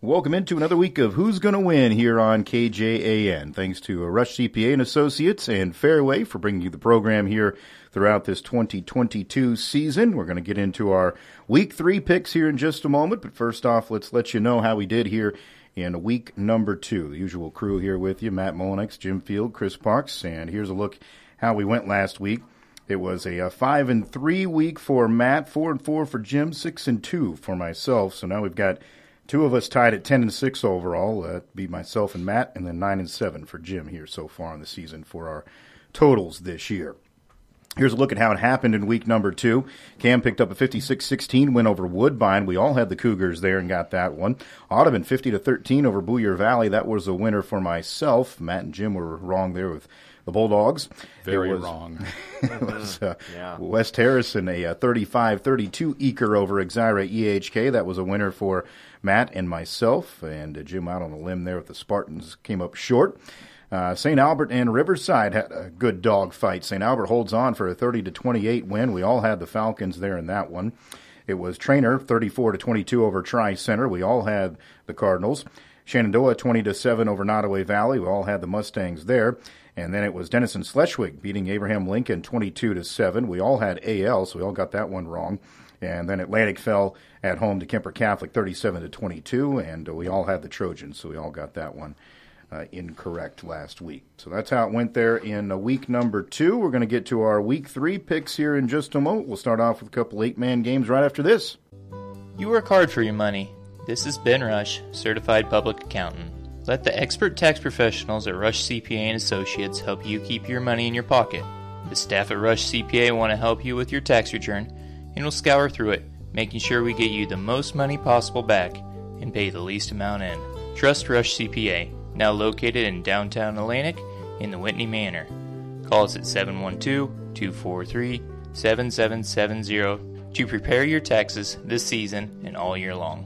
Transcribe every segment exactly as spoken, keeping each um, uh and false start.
Welcome into another week of Who's Gonna Win here on K J A N. Thanks to Rush C P A and Associates and Fairway for bringing you the program here throughout this twenty twenty-two season. We're going to get into our week three picks here in just a moment, but first off, let's let you know how we did here in week number two. The usual crew here with you, Matt Mullinex, Jim Field, Chris Parks, and here's a look how we went last week. It was a, a five and three week for Matt, four and four for Jim, six and two for myself. So now we've got two of us tied at ten and six overall. Uh, be myself and Matt, and then nine and seven for Jim here so far in the season for our totals this year. Here's a look at how it happened in week number two. Cam picked up a fifty-six sixteen win over Woodbine. We all had the Cougars there and got that one. Audubon fifty to thirteen over Booyer Valley. That was a winner for myself. Matt and Jim were wrong there with the Bulldogs. Very it was, wrong. It was uh, yeah. West Harrison, a thirty-five thirty-two eker over Exira E H K. That was a winner for Matt and myself. And uh, Jim out on a limb there with the Spartans came up short. Uh, Saint Albert and Riverside had a good dog fight. Saint Albert holds on for a thirty to twenty-eight win. We all had the Falcons there in that one. It was Trainer thirty-four to twenty-two over Tri-Center. We all had the Cardinals. Shenandoah twenty to seven over Nottoway Valley. We all had the Mustangs there. And then it was Denison Schleswig beating Abraham Lincoln twenty-two to seven. We all had A L, so we all got that one wrong. And then Atlantic fell at home to Kemper Catholic thirty-seven to twenty-two, and we all had the Trojans, so we all got that one uh, incorrect last week. So that's how it went there in uh, week number two. We're going to get to our week three picks here in just a moment. We'll start off with a couple eight-man games right after this. You work hard for your money. This is Ben Rush, Certified Public Accountant. Let the expert tax professionals at Rush C P A and Associates help you keep your money in your pocket. The staff at Rush C P A want to help you with your tax return, and we'll scour through it, making sure we get you the most money possible back and pay the least amount in. Trust Rush C P A, now located in downtown Atlantic in the Whitney Manor. Call us at seven one two, two four three, seven seven seven zero to prepare your taxes this season and all year long.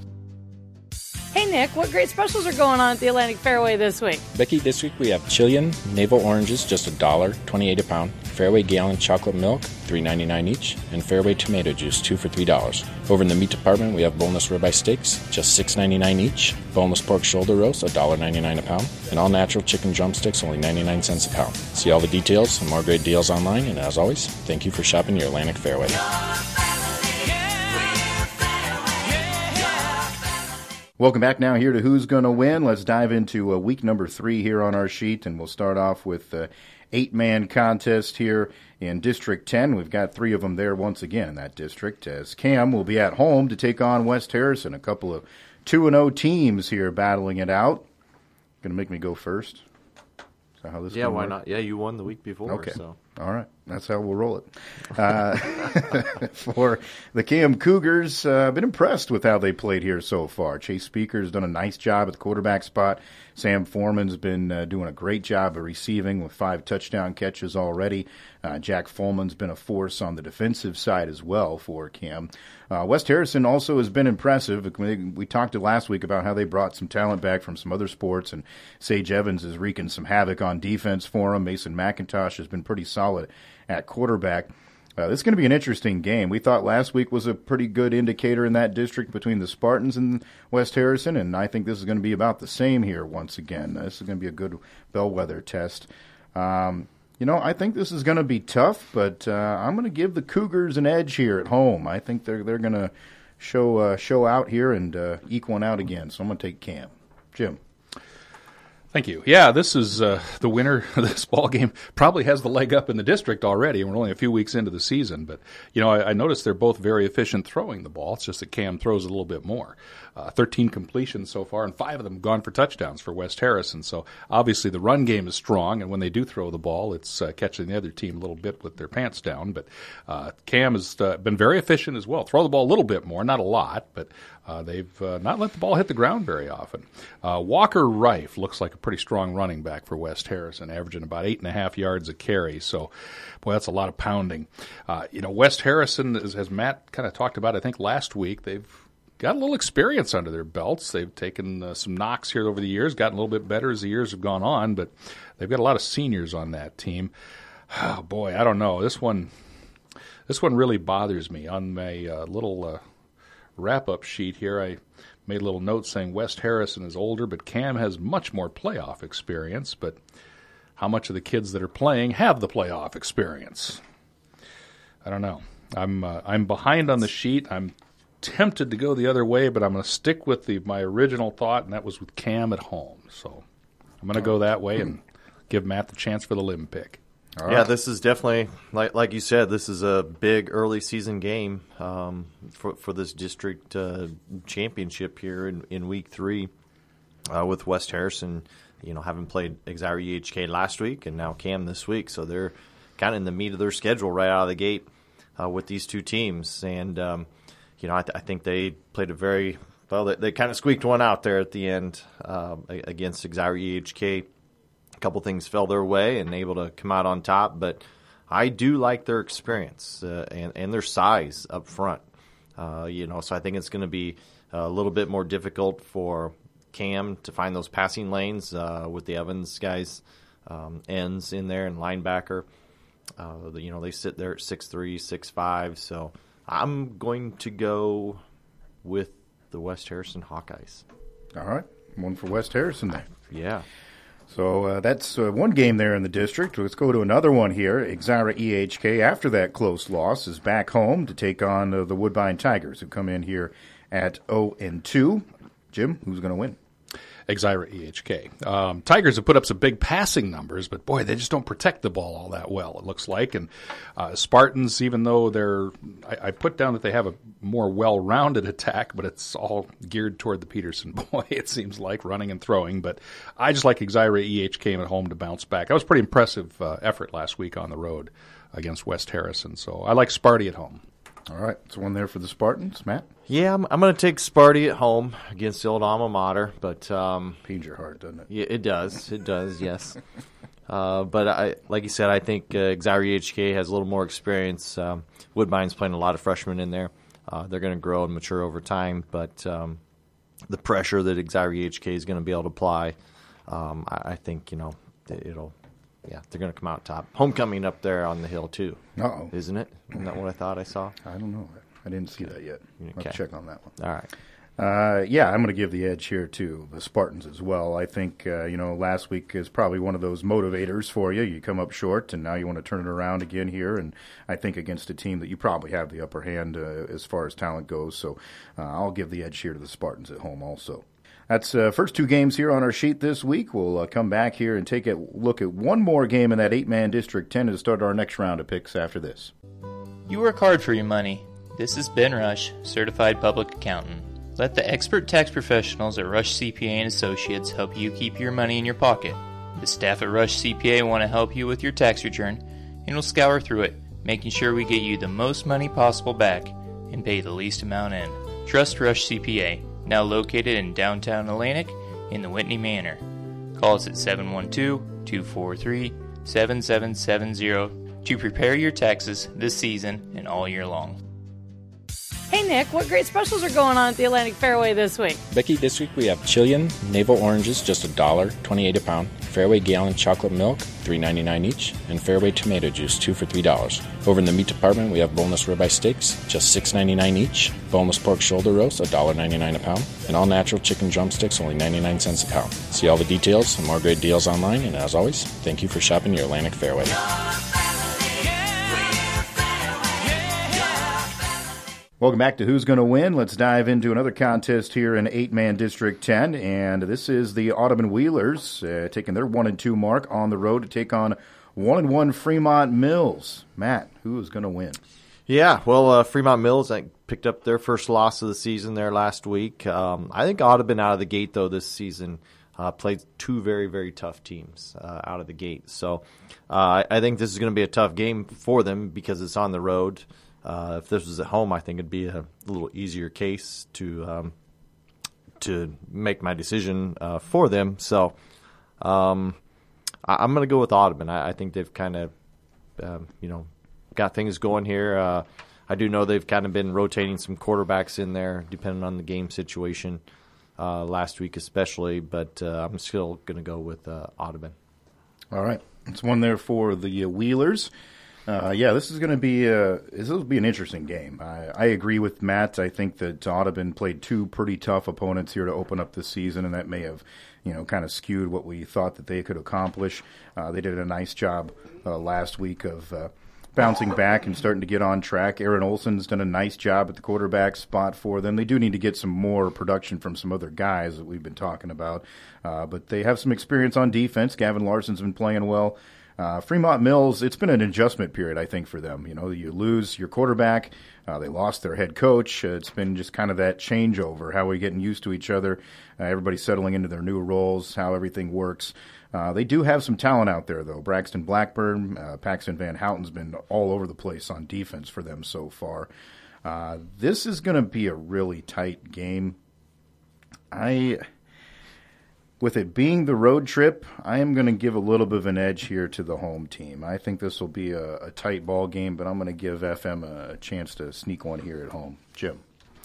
Hey Nick, what great specials are going on at the Atlantic Fairway this week? Becky, this week we have Chilean navel oranges, just a dollar twenty-eight a pound. Fairway gallon chocolate milk, three ninety-nine each, and Fairway tomato juice, two for three dollars. Over in the meat department, we have boneless ribeye steaks, just six ninety-nine each. Boneless pork shoulder roast, a dollar ninety-nine a pound, and all natural chicken drumsticks, only ninety-nine cents a pound. See all the details and more great deals online. And as always, thank you for shopping your Atlantic Fairway. Welcome back now here to Who's Gonna Win. Let's dive into uh, week number three here on our sheet, and we'll start off with the uh, eight-man contest here in District ten. We've got three of them there once again in that district, as Cam will be at home to take on West Harrison. A couple of two and oh teams here battling it out. Going to make me go first? Is that how this Yeah, why work? not? Yeah, you won the week before. Okay. So. All right. That's how we'll roll it. Uh, for the Cam Cougars, uh, I've been impressed with how they played here so far. Chase Speaker's done a nice job at the quarterback spot. Sam Foreman's been uh, doing a great job of receiving with five touchdown catches already. Uh, Jack Fulman's been a force on the defensive side as well for Cam. Uh, West Harrison also has been impressive. We talked last week about how they brought some talent back from some other sports, and Sage Evans is wreaking some havoc on defense for him. Mason McIntosh has been pretty solid at quarterback. Uh, this is going to be an interesting game. We thought last week was a pretty good indicator in that district between the Spartans and West Harrison, and I think this is going to be about the same here once again. Uh, this is going to be a good bellwether test. Um, you know, I think this is going to be tough, but uh, I'm going to give the Cougars an edge here at home. I think they're they're going to show uh, show out here and uh, eke one out again. So I'm going to take Cam. Jim. Thank you. Yeah, this is uh, the winner of this ball game. Probably has the leg up in the district already, and we're only a few weeks into the season. But, you know, I, I noticed they're both very efficient throwing the ball. It's just that Cam throws a little bit more. Uh, thirteen completions so far, and five of them gone for touchdowns for West Harrison. So, obviously, the run game is strong, and when they do throw the ball, it's uh, catching the other team a little bit with their pants down. But uh, Cam has uh, been very efficient as well. Throw the ball a little bit more, not a lot, but uh, they've uh, not let the ball hit the ground very often. Uh, Walker Rife looks like a pretty strong running back for West Harrison, averaging about eight and a half yards a carry. So, boy, that's a lot of pounding. Uh, you know, West Harrison, as, as Matt kind of talked about, I think last week, they've got a little experience under their belts. They've taken uh, some knocks here over the years, gotten a little bit better as the years have gone on, but they've got a lot of seniors on that team. Oh, boy, I don't know. This one this one really bothers me. On my uh, little uh, wrap-up sheet here, I made a little note saying West Harrison is older, but Cam has much more playoff experience. But how much of the kids that are playing have the playoff experience? I don't know. I'm uh, I'm behind on the sheet. I'm tempted to go the other way, but I'm going to stick with the my original thought, and that was with Cam at home. So I'm going to go that way and give Matt the chance for the limb pick. All yeah, right. This is definitely, like like you said, this is a big early season game um, for for this district uh, championship here in, in week three uh, with West Harrison, you know, having played Exira E H K last week and now Cam this week. So they're kind of in the meat of their schedule right out of the gate uh, with these two teams. And, um, you know, I, th- I think they played a very, well, they, they kind of squeaked one out there at the end uh, against Exira E H K. A couple things fell their way and able to come out on top, but I do like their experience uh, and, and their size up front. Uh, you know, so I think it's going to be a little bit more difficult for Cam to find those passing lanes uh, with the Evans guys, um, ends in there and linebacker. Uh, you know, they sit there at six three, six five, so I'm going to go with the West Harrison Hawkeyes. All right, one for West Harrison there. Yeah. So uh, that's uh, one game there in the district. Let's go to another one here. Exira E H K, after that close loss, is back home to take on uh, the Woodbine Tigers, who come in here at oh and two. Jim, who's going to win? Exira E H K. Um, Tigers have put up some big passing numbers, but boy, they just don't protect the ball all that well, it looks like. And uh, Spartans, even though they're, I, I put down that they have a more well-rounded attack, but it's all geared toward the Peterson boy, it seems like, running and throwing. But I just like Exira E H K at home to bounce back. That was a pretty impressive uh, effort last week on the road against West Harrison. So I like Sparty at home. All right, so one there for the Spartans. Matt? Yeah, I'm, I'm going to take Sparty at home against the old alma mater, but um, pains your heart, doesn't it? Yeah, it does. It does. Yes. uh, but I, like you said, I think uh, Exira E H K has a little more experience. Um, Woodbine's playing a lot of freshmen in there. Uh, they're going to grow and mature over time, but um, the pressure that Exira E H K is going to be able to apply, um, I, I think you know it'll. Yeah, they're going to come out top. Homecoming up there on the hill, too. Uh-oh. Isn't it? Isn't that what I thought I saw? I don't know. I didn't see that yet. Okay. I'll check on that one. All right. Uh, yeah, I'm going to give the edge here to the Spartans as well. I think, uh, you know, last week is probably one of those motivators for you. You come up short, and now you want to turn it around again here. And I think against a team that you probably have the upper hand uh, as far as talent goes. So uh, I'll give the edge here to the Spartans at home also. That's uh, first two games here on our sheet this week. We'll uh, come back here and take a look at one more game in that eight-man District ten to start our next round of picks after this. You work hard for your money. This is Ben Rush, Certified Public Accountant. Let the expert tax professionals at Rush C P A and Associates help you keep your money in your pocket. The staff at Rush C P A want to help you with your tax return, and we'll scour through it, making sure we get you the most money possible back and pay the least amount in. Trust Rush C P A. Now located in downtown Atlantic in the Whitney Manor. Call us at seven one two, two four three, seven seven seven zero to prepare your taxes this season and all year long. Hey, Nick, what great specials are going on at the Atlantic Fairway this week? Becky, this week we have Chilean navel oranges, just a dollar twenty-eight a pound. Fairway gallon chocolate milk, three ninety-nine each, and Fairway tomato juice, two for three dollars. Over in the meat department, we have boneless ribeye steaks, just six ninety-nine each. Boneless pork shoulder roast, a dollar ninety-nine a pound, and all natural chicken drumsticks, only ninety-nine cents a pound. See all the details and more great deals online. And as always, thank you for shopping your Atlantic Fairway. Welcome back to Who's Going to Win. Let's dive into another contest here in eight-man District ten, and this is the Audubon Wheelers uh, taking their one and two mark on the road to take on one and one Fremont Mills. Matt, who is going to win? Yeah, well, uh, Fremont Mills I picked up their first loss of the season there last week. Um, I think Audubon out of the gate, though, this season uh, played two very, very tough teams uh, out of the gate. So uh, I think this is going to be a tough game for them because it's on the road. Uh, if this was at home, I think it'd be a little easier case to um, to make my decision uh, for them. So um, I, I'm going to go with Audubon. I, I think they've kind of, um, you know, got things going here. Uh, I do know they've kind of been rotating some quarterbacks in there, depending on the game situation. Uh, last week especially, but uh, I'm still going to go with uh, Audubon. All right, it's one there for the uh, Wheelers. Uh, yeah, this is going to be a, this will be an interesting game. I, I agree with Matt. I think that Audubon played two pretty tough opponents here to open up the season, and that may have, you know, kind of skewed what we thought that they could accomplish. Uh, they did a nice job uh, last week of uh, bouncing back and starting to get on track. Aaron Olson's done a nice job at the quarterback spot for them. They do need to get some more production from some other guys that we've been talking about, uh, but they have some experience on defense. Gavin Larson's been playing well. Uh, Fremont Mills, it's been an adjustment period, I think, for them. You know, you lose your quarterback. Uh, they lost their head coach. Uh, it's been just kind of that changeover, how we're getting used to each other, uh, everybody settling into their new roles, how everything works. Uh, they do have some talent out there, though. Braxton Blackburn, uh, Paxton Van Houten's been all over the place on defense for them so far. Uh, this is going to be a really tight game. I... With it being the road trip, I am going to give a little bit of an edge here to the home team. I think this will be a, a tight ball game, but I'm going to give F M a, a chance to sneak one here at home. Jim.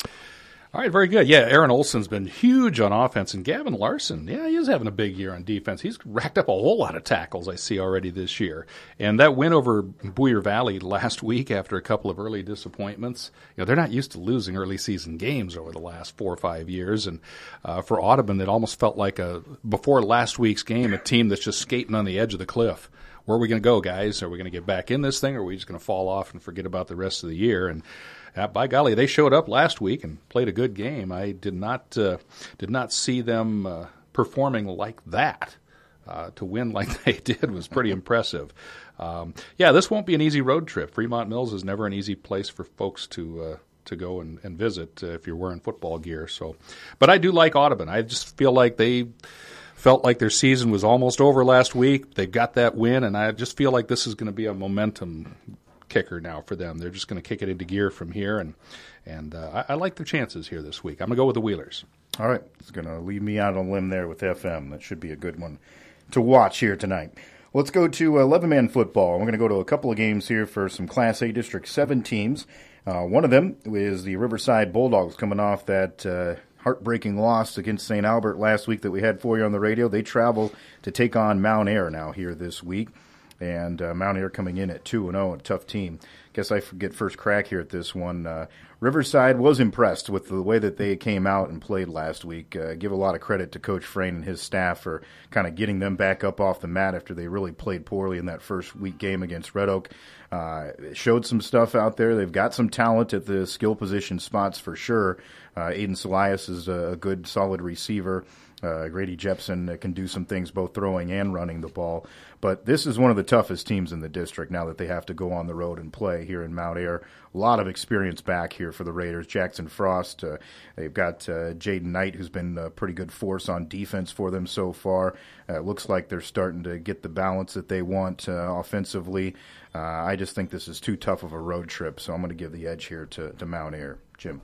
All right, very good. Yeah, Aaron Olson's been huge on offense, and Gavin Larson, yeah, he is having a big year on defense. He's racked up a whole lot of tackles, I see already this year. And that win over Boyer Valley last week after a couple of early disappointments, you know, they're not used to losing early season games over the last four or five years. And uh, for Audubon, it almost felt like, a before last week's game, a team that's just skating on the edge of the cliff. Where are we going to go, guys? Are we going to get back in this thing, or are we just going to fall off and forget about the rest of the year? And Uh, by golly, they showed up last week and played a good game. I did not uh, did not see them uh, performing like that. Uh, to win like they did was pretty impressive. Um, yeah, this won't be an easy road trip. Fremont Mills is never an easy place for folks to uh, to go and, and visit uh, if you're wearing football gear. So, but I do like Audubon. I just feel like they felt like their season was almost over last week. They got that win, and I just feel like this is going to be a momentum kicker now for them. They're just going to kick it into gear from here, and and uh, I, I like their chances here this week. I'm going to go with the Wheelers. All right. It's going to leave me out on a limb there with F M. That should be a good one to watch here tonight. Let's go to eleven-man football. We're going to go to a couple of games here for some Class A District seven teams. Uh, one of them is the Riverside Bulldogs, coming off that uh, heartbreaking loss against Saint Albert last week that we had for you on the radio. They travel to take on Mount Ayr now here this week. And uh, Mount Ayr coming in at two and oh, a tough team. Guess I get first crack here at this one. Uh, Riverside was impressed with the way that they came out and played last week. Uh, give a lot of credit to Coach Frayne and his staff for kind of getting them back up off the mat after they really played poorly in that first week game against Red Oak. Uh, showed some stuff out there. They've got some talent at the skill position spots for sure. Uh, Aiden Salias is a good, solid receiver. Uh, Grady Jepson uh, can do some things both throwing and running the ball. But this is one of the toughest teams in the district now that they have to go on the road and play here in Mount Ayr. A lot of experience back here for the Raiders. Jackson Frost, uh, they've got uh, Jaden Knight, who's been a pretty good force on defense for them so far. Uh, it looks like they're starting to get the balance that they want uh, offensively. Uh, I just think this is too tough of a road trip, so I'm going to give the edge here to, to Mount Ayr. Jim.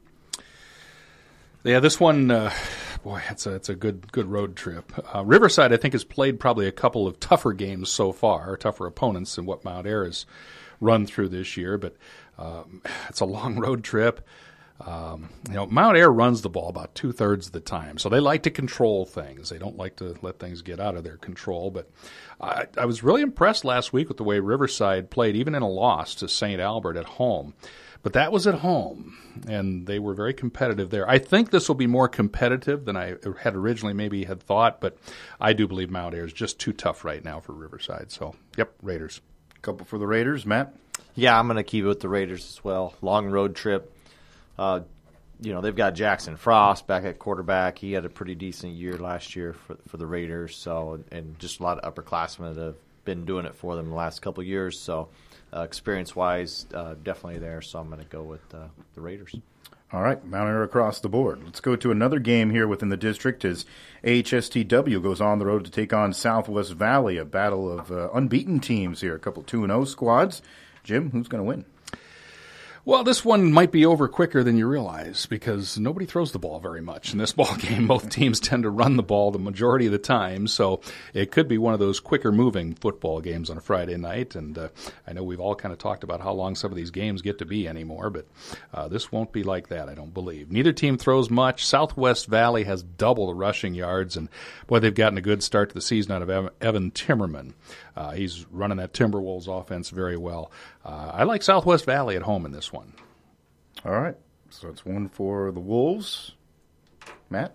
Yeah, this one, uh, boy, it's a it's a good good road trip. Uh, Riverside, I think, has played probably a couple of tougher games so far, tougher opponents than what Mount Ayr has run through this year. But um, it's a long road trip. Um, you know, Mount Ayr runs the ball about two thirds of the time, so they like to control things. They don't like to let things get out of their control. But I, I was really impressed last week with the way Riverside played, even in a loss to Saint Albert at home. But that was at home, and they were very competitive there. I think this will be more competitive than I had originally maybe had thought, but I do believe Mount Ayr is just too tough right now for Riverside. So, yep, Raiders. Couple for the Raiders. Matt? Yeah, I'm going to keep it with the Raiders as well. Long road trip. Uh, you know, they've got Jackson Frost back at quarterback. He had a pretty decent year last year for for the Raiders. So, and just a lot of upperclassmen that have been doing it for them the last couple of years. So, Uh, experience-wise, uh, definitely there, so I'm going to go with uh, the Raiders. All right, Mount Ayr across the board. Let's go to another game here within the district as A H S T W goes on the road to take on Southwest Valley, a battle of uh, unbeaten teams here, a couple two and oh squads. Jim, who's going to win? Well, this one might be over quicker than you realize because nobody throws the ball very much in this ball game. Both teams tend to run the ball the majority of the time, so it could be one of those quicker-moving football games on a Friday night. And uh, I know we've all kind of talked about how long some of these games get to be anymore, but uh, this won't be like that, I don't believe. Neither team throws much. Southwest Valley has double the rushing yards, and boy, they've gotten a good start to the season out of Evan Timmerman. Uh, he's running that Timberwolves offense very well. Uh, I like Southwest Valley at home in this one. All right. So it's one for the Wolves. Matt?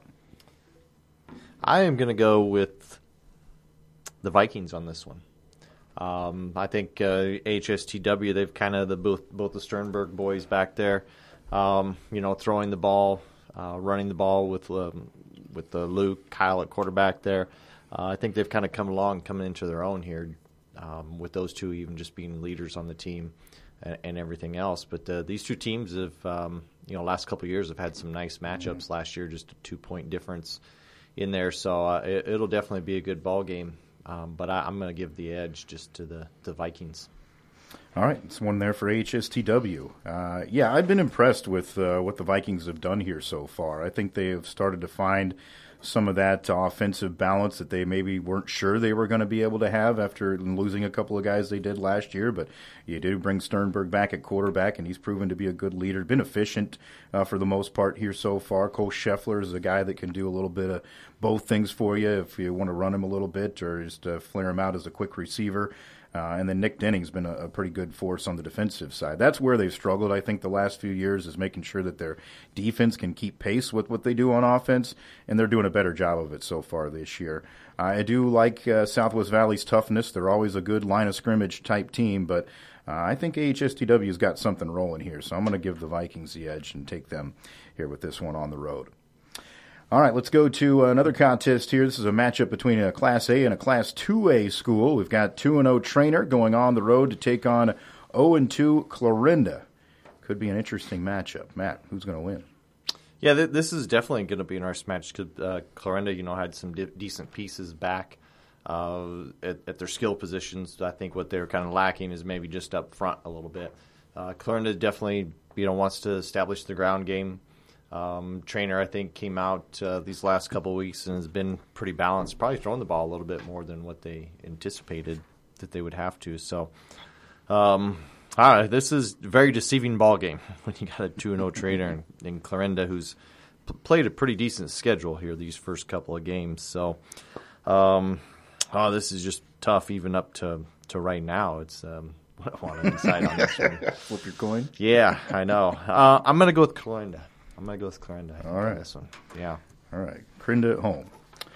I am going to go with the Vikings on this one. Um, I think uh, H S T W, they've kind of the both both the Sternberg boys back there, um, you know, throwing the ball, uh, running the ball with um, with uh, Luke, Kyle at quarterback there. Uh, I think they've kind of come along, coming into their own here, um, with those two even just being leaders on the team and, and everything else. But uh, these two teams have, um, you know, last couple of years have had some nice matchups. Mm-hmm. Last year, just a two-point difference in there. So uh, it, it'll definitely be a good ball game. Um, but I, I'm going to give the edge just to the, the Vikings. All right, it's one there for H S T W. Uh, yeah, I've been impressed with uh, what the Vikings have done here so far. I think they have started to find some of that offensive balance that they maybe weren't sure they were going to be able to have after losing a couple of guys they did last year. But you do bring Sternberg back at quarterback, and he's proven to be a good leader. Been efficient uh, for the most part here so far. Cole Scheffler is a guy that can do a little bit of both things for you if you want to run him a little bit or just uh, flare him out as a quick receiver. Uh, and then Nick Denning's been a, a pretty good force on the defensive side. That's where they've struggled, I think, the last few years is making sure that their defense can keep pace with what they do on offense, and they're doing a better job of it so far this year. Uh, I do like uh, Southwest Valley's toughness. They're always a good line of scrimmage type team, but uh, I think H S T W's got something rolling here, so I'm going to give the Vikings the edge and take them here with this one on the road. All right, let's go to another contest here. This is a matchup between a Class A and a Class two A school. We've got two and oh Trainer going on the road to take on oh and two Clarinda. Could be an interesting matchup. Matt, who's going to win? Yeah, th- this is definitely going to be an arse match because uh, Clarinda, you know, had some de- decent pieces back uh, at, at their skill positions. I think what they're kind of lacking is maybe just up front a little bit. Uh, Clarinda definitely, you know, wants to establish the ground game. Um, Trainer, I think, came out uh, these last couple of weeks and has been pretty balanced, probably throwing the ball a little bit more than what they anticipated that they would have to. So, um, all right, this is a very deceiving ball game when you got a two and oh Trainer and, and Clarinda, who's p- played a pretty decent schedule here these first couple of games. So, um, oh, this is just tough even up to, to right now. It's um, I want to decide on this one. Flip your coin? Yeah, I know. Uh, I'm going to go with Clarinda. I'm going to go with Clarinda. All right. This one. Yeah. All right. Clarinda at home.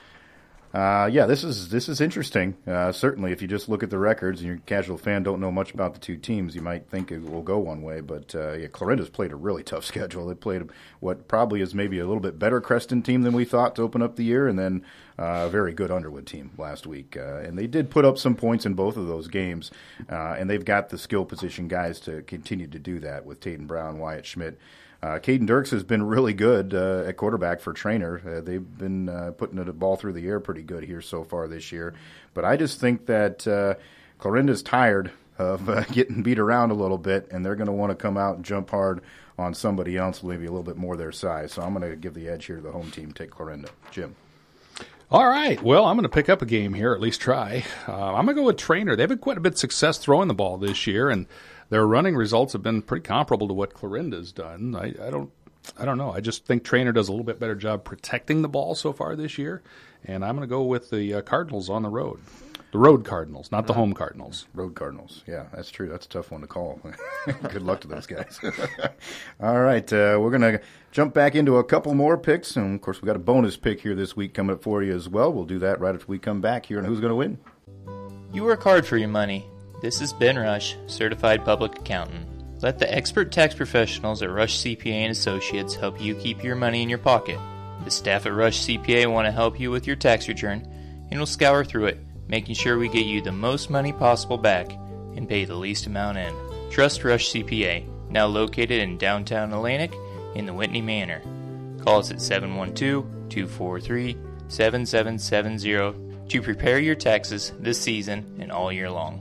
Uh, yeah, this is this is interesting. Uh, certainly, if you just look at the records and you're a casual fan, don't know much about the two teams, you might think it will go one way. But uh, yeah, Clarinda's played a really tough schedule. They played what probably is maybe a little bit better Creston team than we thought to open up the year, and then uh, a very good Underwood team last week. Uh, and they did put up some points in both of those games, uh, and they've got the skill position guys to continue to do that with Taden Brown, Wyatt Schmidt. Uh, Caden Dirks has been really good uh, at quarterback for Trainer. Uh, they've been uh, putting the ball through the air pretty good here so far this year. But I just think that uh, Clarinda's tired of uh, getting beat around a little bit, and they're going to want to come out and jump hard on somebody else, maybe a little bit more their size. So I'm going to give the edge here to the home team, take Clarinda. Jim. All right. Well, I'm going to pick up a game here, at least try. Uh, I'm going to go with Trainer. They've had quite a bit of success throwing the ball this year, and their running results have been pretty comparable to what Clarinda's done. I, I don't I don't know. I just think Trainer does a little bit better job protecting the ball so far this year, and I'm going to go with the uh, Cardinals on the road. The road Cardinals, not the home Cardinals. Road Cardinals. Yeah, that's true. That's a tough one to call. Good luck to those guys. All right, uh, we're going to jump back into a couple more picks, and, of course, we've got a bonus pick here this week coming up for you as well. We'll do that right after we come back here on Who's Going to Win. You work hard for your money. This is Ben Rush, Certified Public Accountant. Let the expert tax professionals at Rush C P A and Associates help you keep your money in your pocket. The staff at Rush C P A want to help you with your tax return, and will scour through it, making sure we get you the most money possible back and pay the least amount in. Trust Rush C P A, now located in downtown Atlantic in the Whitney Manor. Call us at seven one two, two four three, seven seven seven zero to prepare your taxes this season and all year long.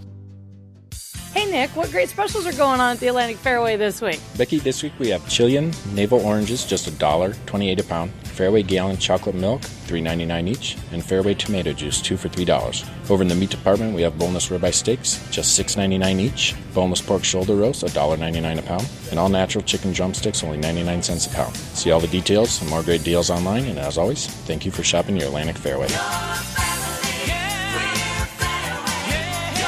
Hey, Nick, what great specials are going on at the Atlantic Fairway this week? Becky, this week we have Chilean navel oranges, just a dollar twenty-eight a pound. Fairway Gallon chocolate milk, three ninety-nine each, and Fairway tomato juice, two for three dollars. Over in the meat department, we have boneless ribeye steaks, just six ninety-nine each. Boneless pork shoulder roast, one dollar ninety-nine a pound, and all natural chicken drumsticks, only ninety-nine cents a pound. See all the details and more great deals online, and as always, thank you for shopping your Atlantic Fairway.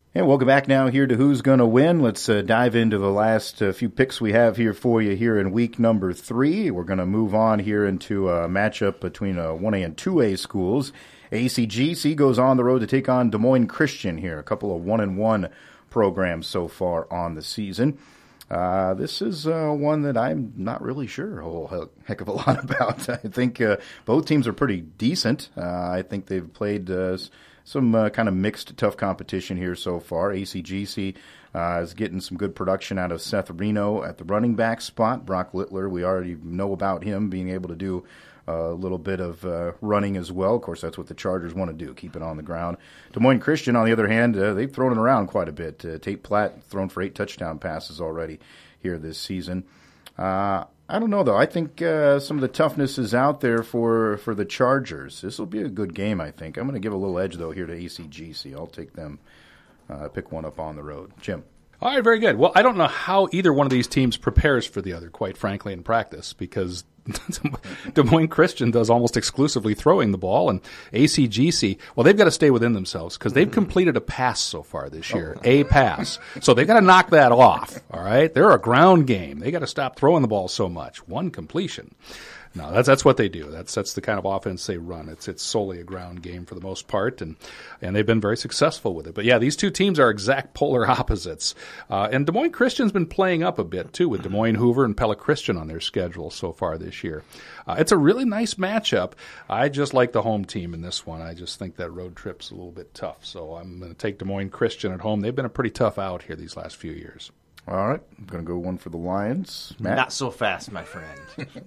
And welcome back now here to Who's Gonna Win. Let's uh, dive into the last uh, few picks we have here for you here in week number three. We're going to move on here into a matchup between uh, one A and two A schools. A C G C goes on the road to take on Des Moines Christian here, a couple of one and one programs so far on the season. Uh, this is uh, one that I'm not really sure a whole heck of a lot about. I think uh, both teams are pretty decent. Uh, I think they've played uh, some uh, kind of mixed, tough competition here so far. A C G C uh, is getting some good production out of Seth Reno at the running back spot. Brock Littler, we already know about him being able to do a little bit of uh, running as well. Of course, that's what the Chargers want to do, keep it on the ground. Des Moines Christian, on the other hand, uh, they've thrown it around quite a bit. Uh, Tate Platt thrown for eight touchdown passes already here this season. Uh, I don't know, though. I think uh, some of the toughness is out there for, for the Chargers. This will be a good game, I think. I'm going to give a little edge, though, here to A C G C. I'll take them, uh, pick one up on the road. Jim. All right, very good. Well, I don't know how either one of these teams prepares for the other, quite frankly, in practice, because Des Moines Christian does almost exclusively throwing the ball, and A C G C, well, they've got to stay within themselves because they've completed a pass so far this year, a pass. So they've got to knock that off, all right? They're a ground game. They got to stop throwing the ball so much. One completion. No, that's that's what they do. That's that's the kind of offense they run. It's it's solely a ground game for the most part, and and they've been very successful with it. But yeah, these two teams are exact polar opposites. Uh, and Des Moines Christian's been playing up a bit too, with Des Moines Hoover and Pella Christian on their schedule so far this year. Uh, it's a really nice matchup. I just like the home team in this one. I just think that road trip's a little bit tough, so I'm going to take Des Moines Christian at home. They've been a pretty tough out here these last few years. All right, I'm going to go one for the Lions. Matt? Not so fast, my friend.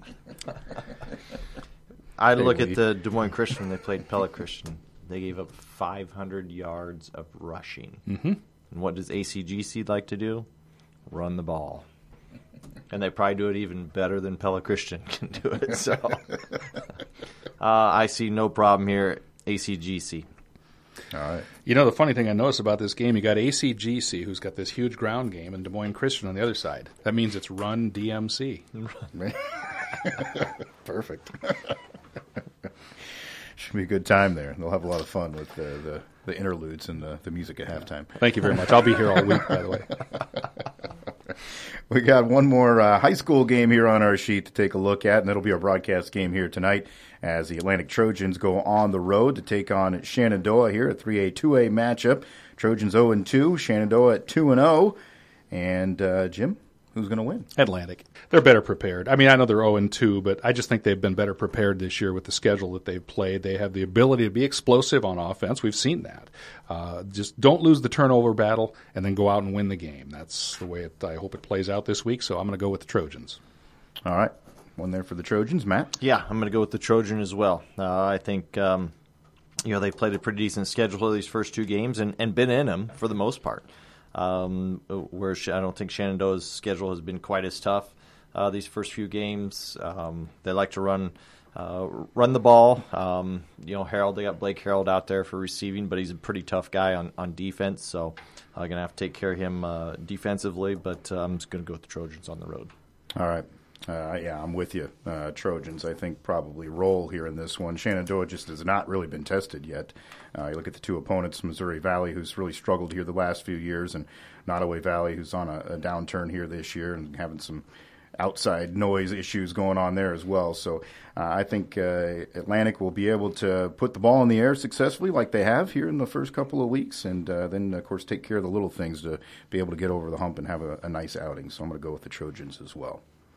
I look at the Des Moines Christian. They played Pella Christian. They gave up five hundred yards of rushing. Mm-hmm. And what does A C G C like to do? Run the ball. And they probably do it even better than Pella Christian can do it. So uh, I see no problem here, A C G C. All right. You know, the funny thing I noticed about this game, you got A C G C, who's got this huge ground game, and Des Moines Christian on the other side. That means it's run D M C. Perfect. Should be a good time there. They'll have a lot of fun with the, the, the interludes and the, the music at halftime. Thank you very much. I'll be here all week, by the way. We got one more uh, high school game here on our sheet to take a look at, and it'll be our broadcast game here tonight as the Atlantic Trojans go on the road to take on Shenandoah here, a three A, two A matchup. Trojans oh and two, Shenandoah at two and oh. And, uh, Jim, who's going to win? Atlantic. They're better prepared. I mean, I know they're oh and two, but I just think they've been better prepared this year with the schedule that they've played. They have the ability to be explosive on offense. We've seen that. Uh, just don't lose the turnover battle and then go out and win the game. That's the way it, I hope it plays out this week, so I'm going to go with the Trojans. All right. One there for the Trojans. Matt? Yeah, I'm going to go with the Trojan as well. Uh, I think, um, you know, they played a pretty decent schedule these first two games and, and been in them for the most part. Um, where I don't think Shenandoah's schedule has been quite as tough uh, these first few games. Um, they like to run uh, run the ball. Um, you know, Harold, they got Blake Harold out there for receiving, but he's a pretty tough guy on, on defense, so I'm uh, going to have to take care of him uh, defensively, but uh, I'm just going to go with the Trojans on the road. All right. Uh, yeah, I'm with you. Uh, Trojans, I think, probably roll here in this one. Shenandoah just has not really been tested yet. Uh, you look at the two opponents, Missouri Valley, who's really struggled here the last few years, and Nottoway Valley, who's on a, a downturn here this year and having some outside noise issues going on there as well. So uh, I think uh, Atlantic will be able to put the ball in the air successfully like they have here in the first couple of weeks, and uh, then, of course, take care of the little things to be able to get over the hump and have a, a nice outing. So I'm going to go with the Trojans as well.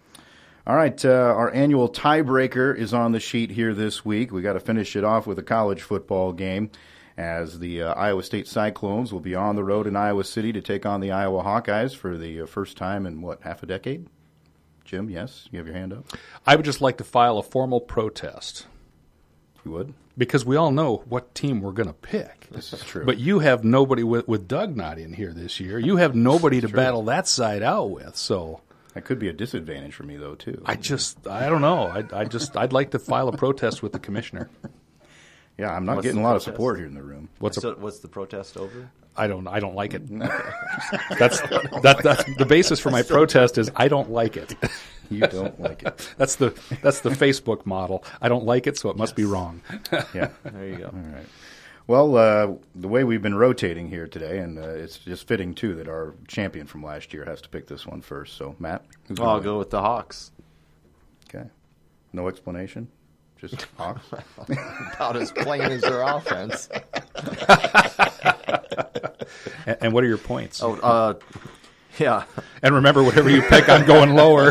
All right, uh, our annual tiebreaker is on the sheet here this week. We got to finish it off with a college football game, as the uh, Iowa State Cyclones will be on the road in Iowa City to take on the Iowa Hawkeyes for the uh, first time in, what, half a decade? Jim, yes? You have your hand up? I would just like to file a formal protest. You would? Because we all know what team we're going to pick. This is true. But you have nobody, with, with Doug not in here this year, you have nobody to true. battle that side out with, so... That could be a disadvantage for me, though, too. I just, I don't know. I, I just, I'd like to file a protest with the commissioner. Yeah, I'm not What's getting a the lot protest? of support here in the room. What's so, a, what's the protest over? I don't, I don't like it. That's that, that's the basis for my protest is I don't like it. You don't like it. That's the that's the Facebook model. I don't like it, so it must be wrong. Yeah. There you go. All right. Well, uh, the way we've been rotating here today, and uh, it's just fitting, too, that our champion from last year has to pick this one first. So, Matt? Who's I'll go with the Hawks. Okay. No explanation? Just Hawks? About as plain as their offense. And, and what are your points? Oh, uh, yeah. And remember, whatever you pick, I'm going lower.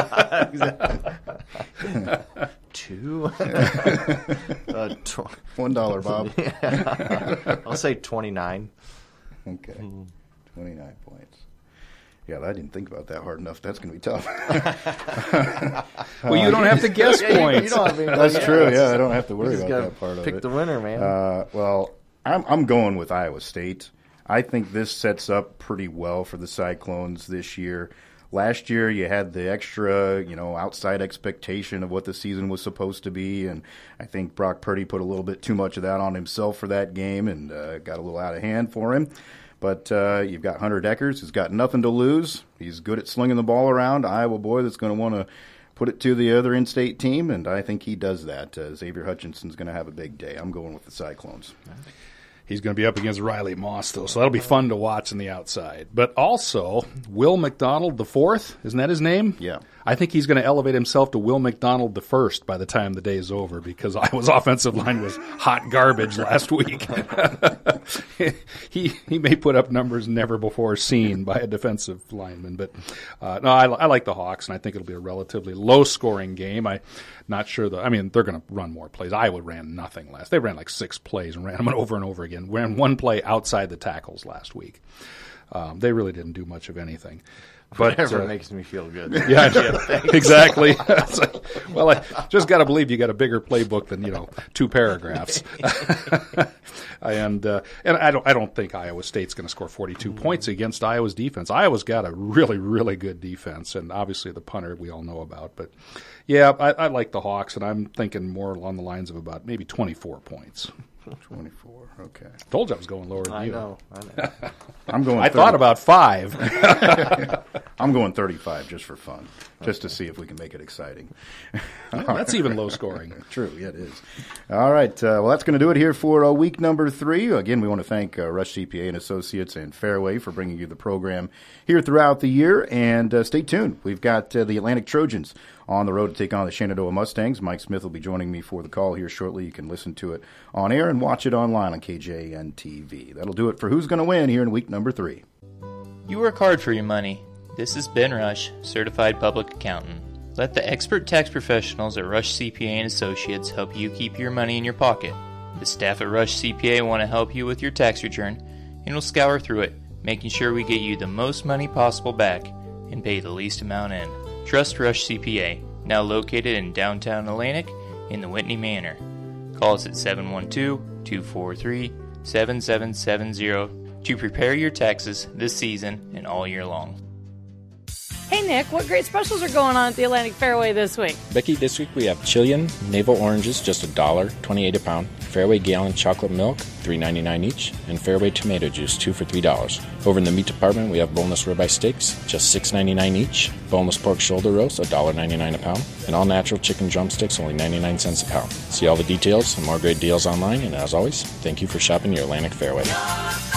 Two? uh, tw- One dollar, Bob. yeah. I'll say twenty-nine. Okay. twenty-nine points. Yeah, I didn't think about that hard enough. That's going to be tough. Well, you don't have to guess Yeah, you- points. you don't have any- That's yeah, true. it's Yeah, just- I don't have to you worry just about gotta that part of pick it. the winner, man. Uh, well, I'm, I'm going with Iowa State. I think this sets up pretty well for the Cyclones this year. Last year, you had the extra, you know, outside expectation of what the season was supposed to be, and I think Brock Purdy put a little bit too much of that on himself for that game and uh, got a little out of hand for him. But uh, you've got Hunter Deckers, who's got nothing to lose. He's good at slinging the ball around. Iowa boy that's going to want to put it to the other in-state team, and I think he does that. Uh, Xavier Hutchinson's going to have a big day. I'm going with the Cyclones. He's going to be up against Riley Moss, though, so that'll be fun to watch on the outside. But also, Will McDonald the fourth, isn't that his name? Yeah. I think he's going to elevate himself to Will McDonald the first by the time the day's over, because Iowa's offensive line was hot garbage last week. he he may put up numbers never before seen by a defensive lineman. But uh, no, I, I like the Hawks, and I think it'll be a relatively low-scoring game. I'm not sure, the, I mean, they're going to run more plays. Iowa ran nothing last. They ran like six plays and ran them over and over again. Ran one play outside the tackles last week. Um, they really didn't do much of anything. But Whatever uh, makes me feel good. yeah, exactly. It's like, well, I just got to believe you got a bigger playbook than, you know, two paragraphs. and uh, and I don't I don't think Iowa State's going to score forty-two mm-hmm. points against Iowa's defense. Iowa's got a really really good defense, and obviously the punter we all know about. But yeah, I, I like the Hawks, and I'm thinking more along the lines of about maybe twenty-four points. twenty-four, okay. Told you I was going lower than I you. know. I know. I'm going I thirty thought about five. I'm going thirty-five just for fun, just to see if we can make it exciting. That's even low scoring. True, yeah, it is. All right, uh, well, that's going to do it here for uh, week number three. Again, we want to thank uh, Rush C P A and Associates and Fairway for bringing you the program here throughout the year. And uh, stay tuned. We've got uh, the Atlantic Trojans on the road to take on the Shenandoah Mustangs. Mike Smith will be joining me for the call here shortly. You can listen to it on air and watch it online on K J N T V. That'll do it for Who's Gonna Win here in week number three. You work hard for your money. This is Ben Rush, Certified Public Accountant. Let the expert tax professionals at Rush C P A and Associates help you keep your money in your pocket. The staff at Rush C P A want to help you with your tax return, and will scour through it, making sure we get you the most money possible back and pay the least amount in. Trust Rush C P A, now located in downtown Atlantic in the Whitney Manor. Call us at seven one two, two four three, seven seven seven zero to prepare your taxes this season and all year long. Hey, Nick, what great specials are going on at the Atlantic Fairway this week? Becky, this week we have Chilean navel oranges, just a dollar twenty-eight a pound. Fairway gallon chocolate milk, three ninety-nine each, and Fairway tomato juice, two for three dollars. Over in the meat department, we have boneless ribeye steaks, just six ninety-nine each. Boneless pork shoulder roast, a dollar ninety-nine a pound, and all natural chicken drumsticks, only ninety-nine cents a pound. See all the details and more great deals online. And as always, thank you for shopping your Atlantic Fairway.